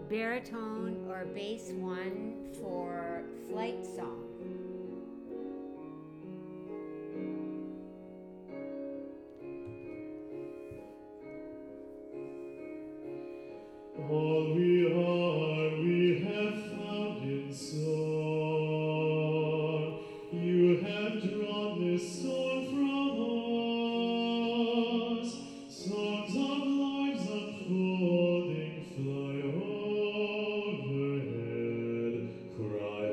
baritone or bass 1 for flight song. All we are, we have found in song. You have drawn this song from us. Songs of lives unfolding, fly overhead, cry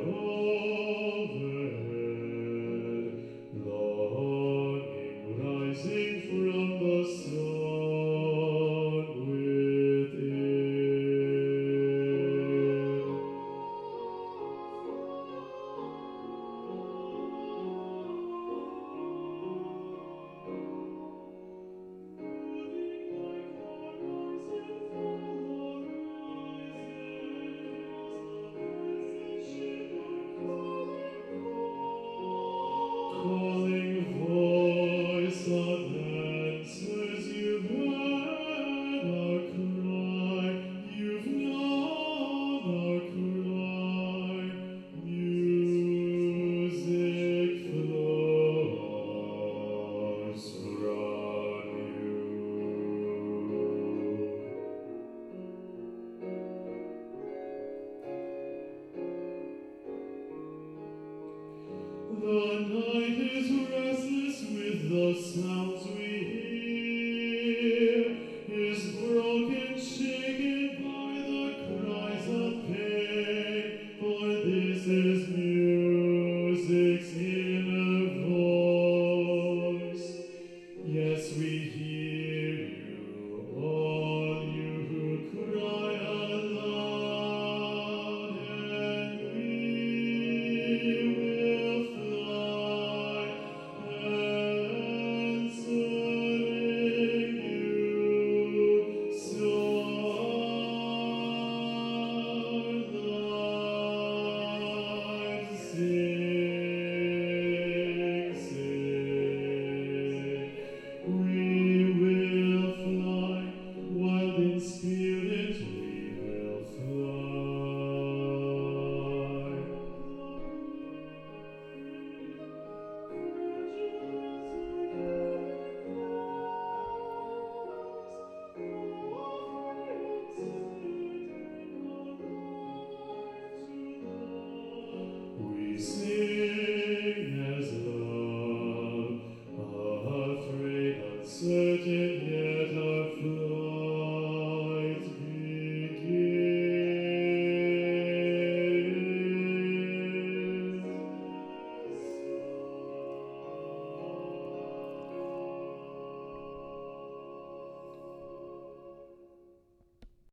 overhead, longing rising from the sun within. Calling voice of answers, you've heard our cry, you've known our cry. Music flows from you. The night is restless with the sounds we hear, is broken, shaken by the cries of pain, for this is music's inner voice. Yes, we hear you, all you who cry aloud, and we will fly, answering you. So our lives sing, sing. We will fly wild in spirit.